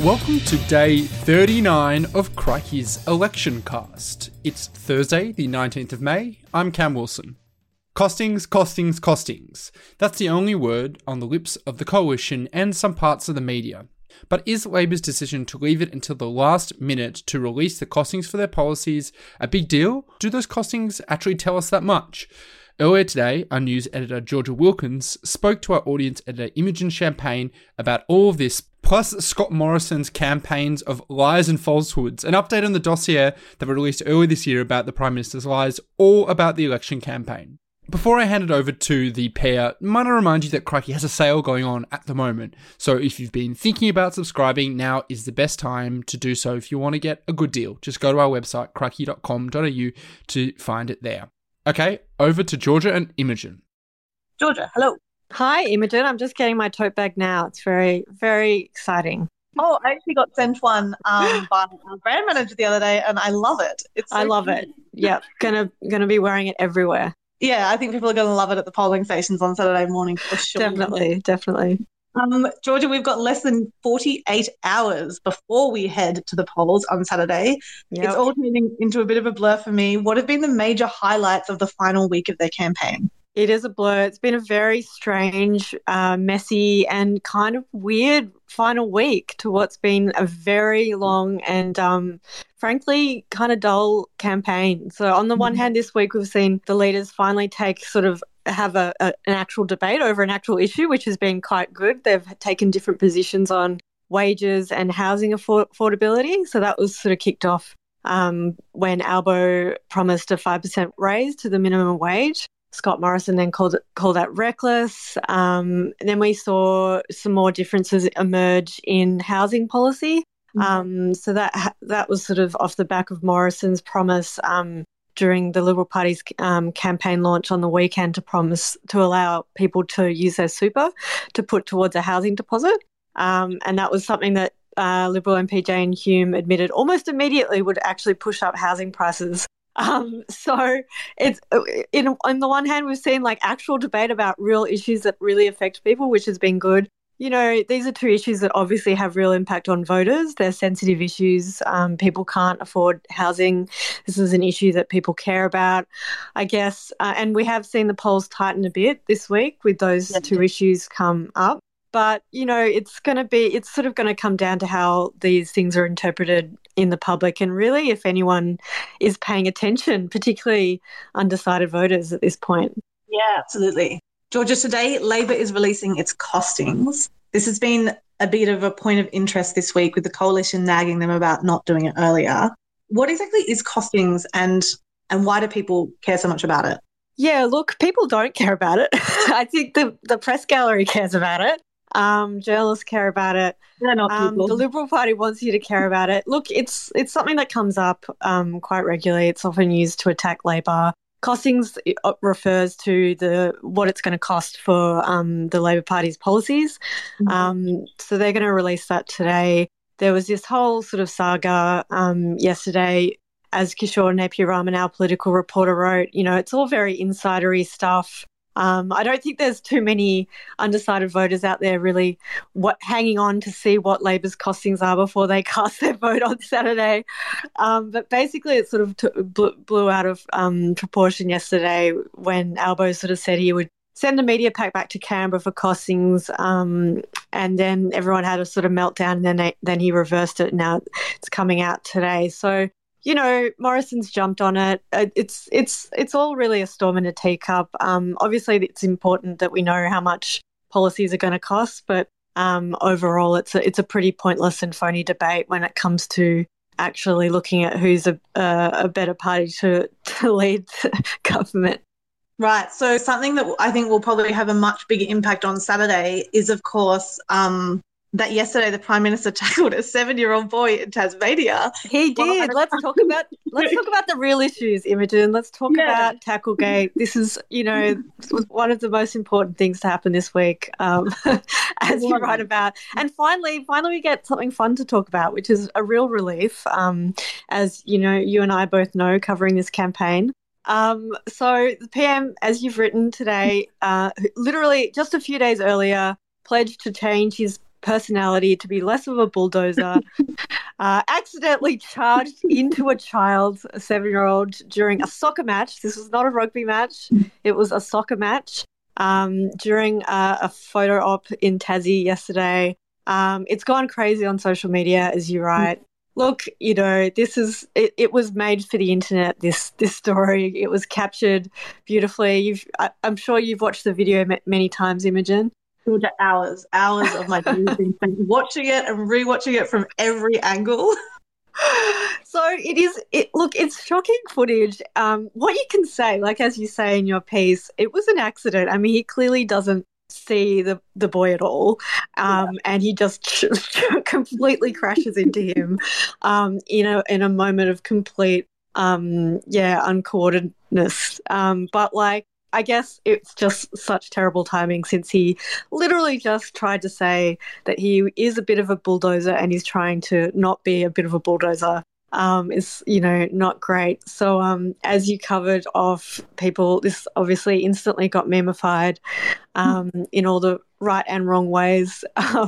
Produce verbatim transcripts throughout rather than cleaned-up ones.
Welcome to day thirty-nine of Crikey's Election Cast. It's Thursday, the nineteenth of May. I'm Cam Wilson. Costings, costings, costings. That's the only word on the lips of the coalition and some parts of the media. But is Labor's decision to leave it until the last minute to release the costings for their policies a big deal? Do those costings actually tell us that much? Earlier today, our news editor Georgia Wilkins spoke to our audience editor Imogen Champagne about all of this, plus Scott Morrison's campaigns of lies and falsehoods, an update on the dossier that were released earlier this year about the Prime Minister's lies, all about the election campaign. Before I hand it over to the pair, might I remind you that Crikey has a sale going on at the moment. So if you've been thinking about subscribing, now is the best time to do so if you want to get a good deal. Just go to our website, crikey dot com dot a u, to find it there. Okay, over to Georgia and Imogen. Georgia, hello. Hi, Imogen. I'm just getting my tote bag now. It's very, very exciting. Oh, I actually got sent one um, by our brand manager the other day, and I love it. It's so I love cute. it. Yeah, gonna gonna be wearing it everywhere. Yeah, I think people are going to love it at the polling stations on Saturday morning for sure. Definitely, definitely. Um, Georgia, we've got less than forty-eight hours before we head to the polls on Saturday. Yep. It's all turning into a bit of a blur for me. What have been the major highlights of the final week of their campaign? It is a blur. It's been a very strange, uh, messy and kind of weird final week to what's been a very long and, um, frankly, kind of dull campaign. So on the one hand, this week we've seen the leaders finally take sort of have a, a an actual debate over an actual issue, which has been quite good. They've taken different positions on wages and housing afford- affordability. So that was sort of kicked off um, when Albo promised a five percent raise to the minimum wage. Scott Morrison then called it, called that reckless. Um, and then we saw some more differences emerge in housing policy. Mm-hmm. Um, so that that was sort of off the back of Morrison's promise um, during the Liberal Party's um, campaign launch on the weekend to promise to allow people to use their super to put towards a housing deposit. Um, and that was something that uh, Liberal M P Jane Hume admitted almost immediately would actually push up housing prices. Um, so it's in, on the one hand, we've seen like actual debate about real issues that really affect people, which has been good. You know, these are two issues that obviously have real impact on voters. They're sensitive issues. Um, people can't afford housing. This is an issue that people care about, I guess. Uh, and we have seen the polls tighten a bit this week with those yeah. two issues come up. But, you know, it's going to be, it's sort of going to come down to how these things are interpreted in the public and really if anyone is paying attention, particularly undecided voters at this point. Yeah, absolutely. Georgia, today Labor is releasing its costings. This has been a bit of a point of interest this week with the coalition nagging them about not doing it earlier. What exactly is costings and and why do people care so much about it? Yeah, look, people don't care about it. I think the, the press gallery cares about it. Um, journalists care about it. They're not um, people. The Liberal Party wants you to care about it. Look, it's it's something that comes up um, quite regularly. It's often used to attack Labor. Costings refers to the what it's going to cost for um, the Labor Party's policies. Mm-hmm. Um, so they're going to release that today. There was this whole sort of saga um, yesterday, as Kishore Napier-Raman, our political reporter, wrote. You know, it's all very insidery stuff. Um, I don't think there's too many undecided voters out there really what, hanging on to see what Labor's costings are before they cast their vote on Saturday. Um, but basically it sort of t- blew, blew out of um, proportion yesterday when Albo sort of said he would send a media pack back to Canberra for costings um, and then everyone had a sort of meltdown and then, they, then he reversed it. Now it's coming out today. So you know, Morrison's jumped on it. It's it's it's all really a storm in a teacup. Um, obviously, it's important that we know how much policies are going to cost, but um, overall, it's a it's a pretty pointless and phony debate when it comes to actually looking at who's a a, a better party to to lead government. Right. So something that I think will probably have a much bigger impact on Saturday is, of course, um, that yesterday the Prime Minister tackled a seven-year-old boy in Tasmania. He did. Let's talk about let's talk about the real issues, Imogen. Let's talk yeah. about Tacklegate. This is, you know, one of the most important things to happen this week, um, as you write about. And finally, finally, we get something fun to talk about, which is a real relief. Um, as you know, you and I both know, covering this campaign. Um, so the P M, as you've written today, uh, literally just a few days earlier, pledged to change his personality to be less of a bulldozer, uh, accidentally charged into a child, a seven-year-old, during a soccer match. This was not a rugby match. It was a soccer match um, during uh, a photo op in Tassie yesterday. Um, it's gone crazy on social media, as you write. Look, you know, this is it, it was made for the internet, this this story. It was captured beautifully. You've, I, I'm sure you've watched the video m- many times, Imogen. Hours, hours of my day being spent watching it and rewatching it from every angle. So it is, it, look, it's shocking footage. Um, what you can say, like as you say in your piece, it was an accident. I mean, he clearly doesn't see the, the boy at all, um, yeah. and he just ch- ch- completely crashes into him um, in a in a moment of complete, um, yeah, uncoordinatedness. Um, but like, I guess it's just such terrible timing since he literally just tried to say that he is a bit of a bulldozer and he's trying to not be a bit of a bulldozer. Um, is, you know, not great. So um, as you covered off, people, this obviously instantly got memified um, in all the right and wrong ways. Um,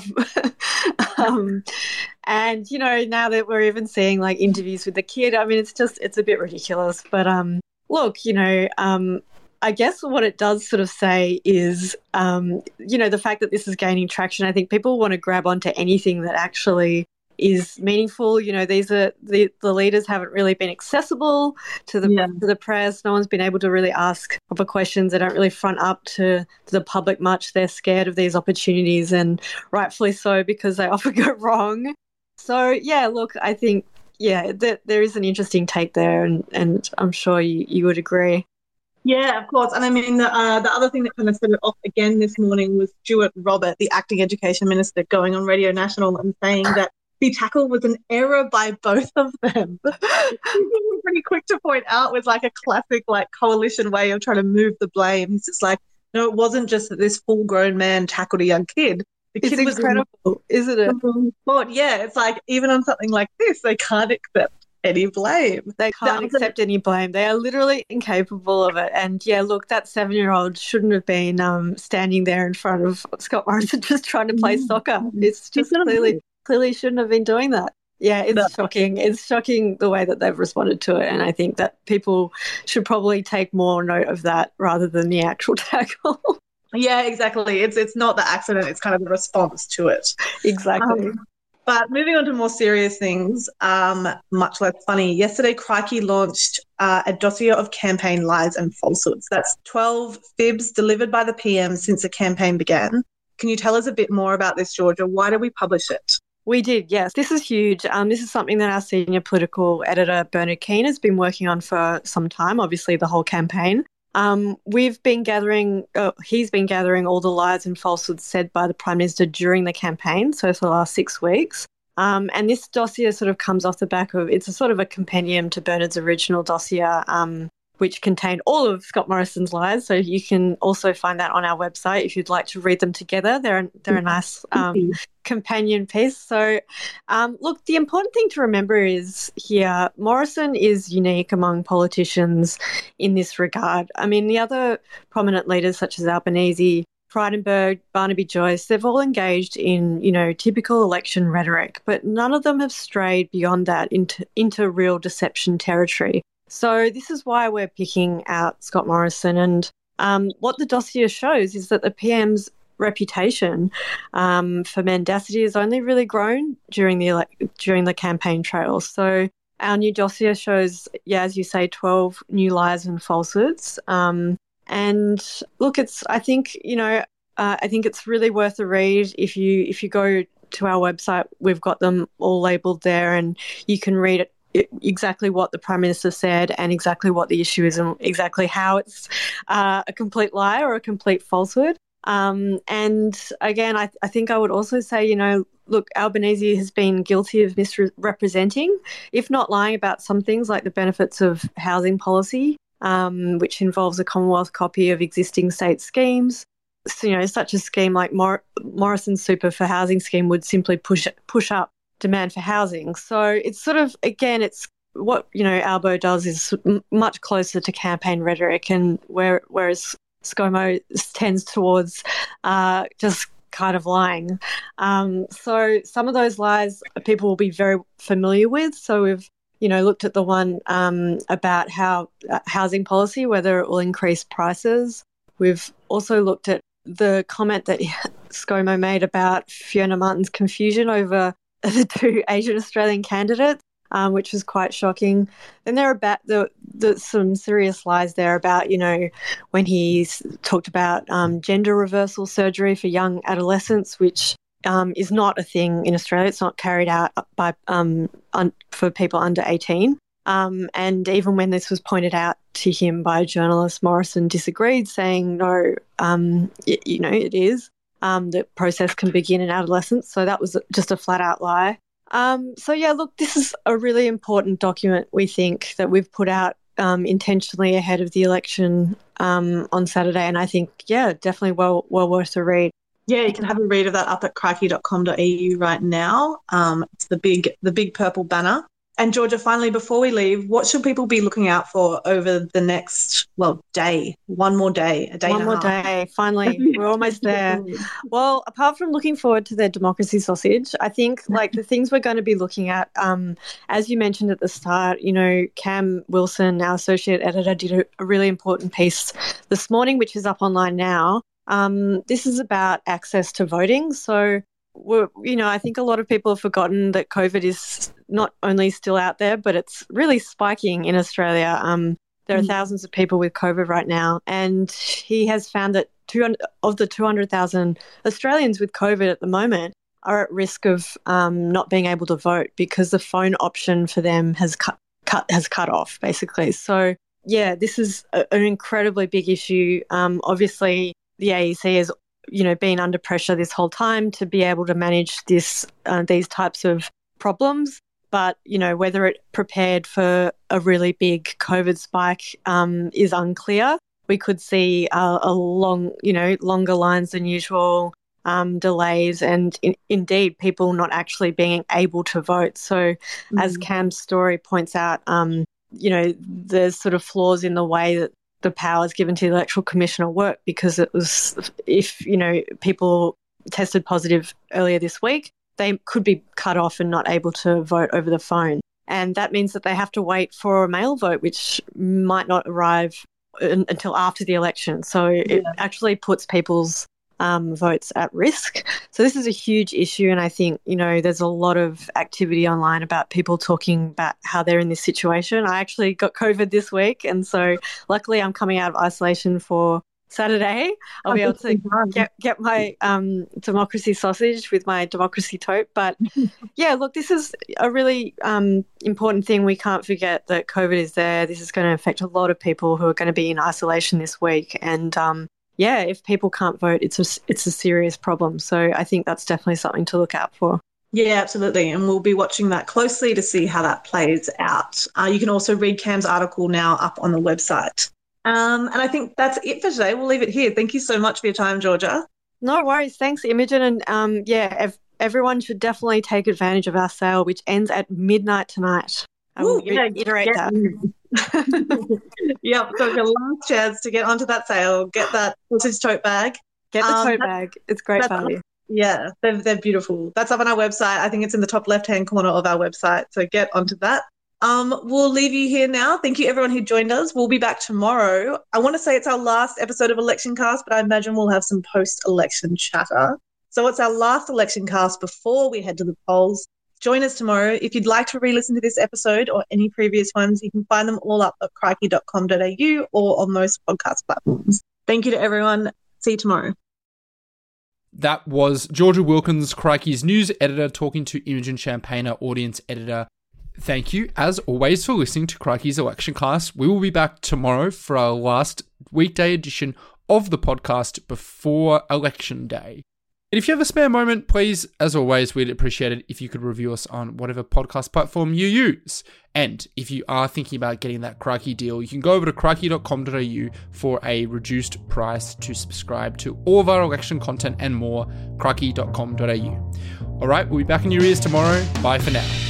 um, and, you know, now that we're even seeing like interviews with the kid, I mean, it's just, it's a bit ridiculous. But um, look, you know, um, I guess what it does sort of say is, um, you know, the fact that this is gaining traction. I think people want to grab onto anything that actually is meaningful. You know, these are the, the leaders haven't really been accessible to the, yeah. to the press. No one's been able to really ask proper questions. They don't really front up to, to the public much. They're scared of these opportunities, and rightfully so, because they often go wrong. So, yeah, look, I think, yeah, th- there is an interesting take there, and, and I'm sure you, you would agree. Yeah, of course. And I mean, the, uh, the other thing that kind of set it off again this morning was Stuart Robert, the acting education minister, going on Radio National and saying that the tackle was an error by both of them. Pretty quick to point out, was like a classic like coalition way of trying to move the blame. He's just like, no, it wasn't just that this full-grown man tackled a young kid. The it's kid was incredible, isn't it? But yeah, it's like even on something like this, they can't accept any blame. They can't that accept any blame. They are literally incapable of it. And yeah, look, that seven-year-old shouldn't have been um, standing there in front of Scott Morrison just trying to play soccer. It's just clearly clearly shouldn't have been doing that. Yeah, it's no. shocking. It's shocking the way that they've responded to it. And I think that people should probably take more note of that rather than the actual tackle. Yeah, exactly. It's it's not the accident. It's kind of the response to it. Exactly. Um, But moving on to more serious things, um, much less funny. Yesterday, Crikey launched uh, a dossier of campaign lies and falsehoods. That's twelve fibs delivered by the P M since the campaign began. Can you tell us a bit more about this, Georgia? Why did we publish it? We did, yes. This is huge. Um, this is something that our senior political editor, Bernard Keane, has been working on for some time, obviously the whole campaign. Um, we've been gathering, uh, he's been gathering all the lies and falsehoods said by the Prime Minister during the campaign, so for the last six weeks. Um, and this dossier sort of comes off the back of, it's a sort of a compendium to Bernard's original dossier, um, which contained all of Scott Morrison's lies. So you can also find that on our website if you'd like to read them together. They're, they're a nice um, companion piece. So, um, look, the important thing to remember is here, Morrison is unique among politicians in this regard. I mean, the other prominent leaders such as Albanese, Frydenberg, Barnaby Joyce, they've all engaged in, you know, typical election rhetoric, but none of them have strayed beyond that into, into real deception territory. So this is why we're picking out Scott Morrison. And um, what the dossier shows is that the P M's reputation um, for mendacity has only really grown during the ele- during the campaign trail. So our new dossier shows, yeah, as you say, twelve new lies and falsehoods. Um, and look, it's I think you know uh, I think it's really worth a read. If you if you go to our website, we've got them all labelled there, and you can read it. Exactly what the Prime Minister said and exactly what the issue is and exactly how it's uh, a complete lie or a complete falsehood. Um, and again, I, I think I would also say, you know, look, Albanese has been guilty of misrepresenting, if not lying about some things like the benefits of housing policy, um, which involves a Commonwealth copy of existing state schemes. So, you know, such a scheme like Mor- Morrison's Super for Housing scheme would simply push push up demand for housing. So it's sort of, again, it's what, you know, Albo does is m- much closer to campaign rhetoric, and where, whereas ScoMo tends towards uh, just kind of lying. Um, so some of those lies people will be very familiar with. So we've, you know, looked at the one um, about how uh, housing policy, whether it will increase prices. We've also looked at the comment that ScoMo made about Fiona Martin's confusion over the two Asian Australian candidates, um, which was quite shocking. Then there are about the, the some serious lies there about, you know, when he talked about um, gender reversal surgery for young adolescents, which um, is not a thing in Australia. It's not carried out by um, un- for people under eighteen. Um, and even when this was pointed out to him by a journalist, Morrison disagreed, saying, no, um, y- you know, it is. Um, the process can begin in adolescence. So that was just a flat out lie. Um, so, yeah, look, this is a really important document, we think, that we've put out um, intentionally ahead of the election um, on Saturday. And I think, yeah, definitely well well worth a read. Yeah, you can have a read of that up at crikey dot com dot a u right now. Um, it's the big, the big purple banner. And Georgia, finally, before we leave, what should people be looking out for over the next, well, day? One more day, a day One and a more half. day, finally. We're almost there. Well, apart from looking forward to their democracy sausage, I think like the things we're going to be looking at, um, as you mentioned at the start, you know, Cam Wilson, our associate editor, did a, a really important piece this morning, which is up online now. Um, this is about access to voting. So, we're, you know, I think a lot of people have forgotten that COVID is not only still out there, but it's really spiking in Australia. Um, there are mm. thousands of people with COVID right now, and he has found that two hundred of the two hundred thousand Australians with COVID at the moment are at risk of um, not being able to vote because the phone option for them has cut, cut has cut off, basically. So, yeah, this is a, an incredibly big issue. Um, obviously, the A E C has, you know, been under pressure this whole time to be able to manage this uh, these types of problems. But, you know, whether it prepared for a really big COVID spike um, is unclear. We could see uh, a long, you know, longer lines than usual, um, delays, and in, indeed people not actually being able to vote. So, mm. as Cam's story points out, um, you know, there's sort of flaws in the way that the powers given to the Electoral Commissioner work, because it was, if, you know, people tested positive earlier this week, they could be cut off and not able to vote over the phone. And that means that they have to wait for a mail vote, which might not arrive in, until after the election. So yeah. It actually puts people's um, votes at risk. So this is a huge issue. And I think, you know, there's a lot of activity online about people talking about how they're in this situation. I actually got COVID this week. And so luckily I'm coming out of isolation for Saturday. I'll be able to get, get my um, democracy sausage with my democracy tote. But yeah, look, this is a really um, important thing. We can't forget that COVID is there. This is going to affect a lot of people who are going to be in isolation this week. And um, yeah, if people can't vote, it's a, it's a serious problem. So I think that's definitely something to look out for. Yeah, absolutely. And we'll be watching that closely to see how that plays out. Uh, you can also read Cam's article now up on the website. Um, and I think that's it for today. We'll leave it here. Thank you so much for your time, Georgia. No worries. Thanks, Imogen. And um, yeah, ev- everyone should definitely take advantage of our sale, which ends at midnight tonight. I will Ooh, yeah, reiterate that. Yep. So your last chance to get onto that sale, get that sausage tote bag. Get the um, tote bag. It's great value. Yeah, they're, they're beautiful. That's up on our website. I think it's in the top left-hand corner of our website. So get onto that. Um, we'll leave you here now. Thank you, everyone who joined us. We'll be back tomorrow. I want to say it's our last episode of Election Cast, but I imagine we'll have some post-election chatter. So it's our last Election Cast before we head to the polls. Join us tomorrow. If you'd like to re-listen to this episode or any previous ones, you can find them all up at crikey dot com dot a u or on most podcast platforms. Thank you to everyone. See you tomorrow. That was Georgia Wilkins, Crikey's news editor, talking to Imogen Champaigner, audience editor. Thank you, as always, for listening to Crikey's Election Cast. We will be back tomorrow for our last weekday edition of the podcast before Election Day. And if you have a spare moment, please, as always, we'd appreciate it if you could review us on whatever podcast platform you use. And if you are thinking about getting that Crikey deal, you can go over to crikey dot com dot a u for a reduced price to subscribe to all of our election content and more, crikey dot com dot a u. All right, we'll be back in your ears tomorrow. Bye for now.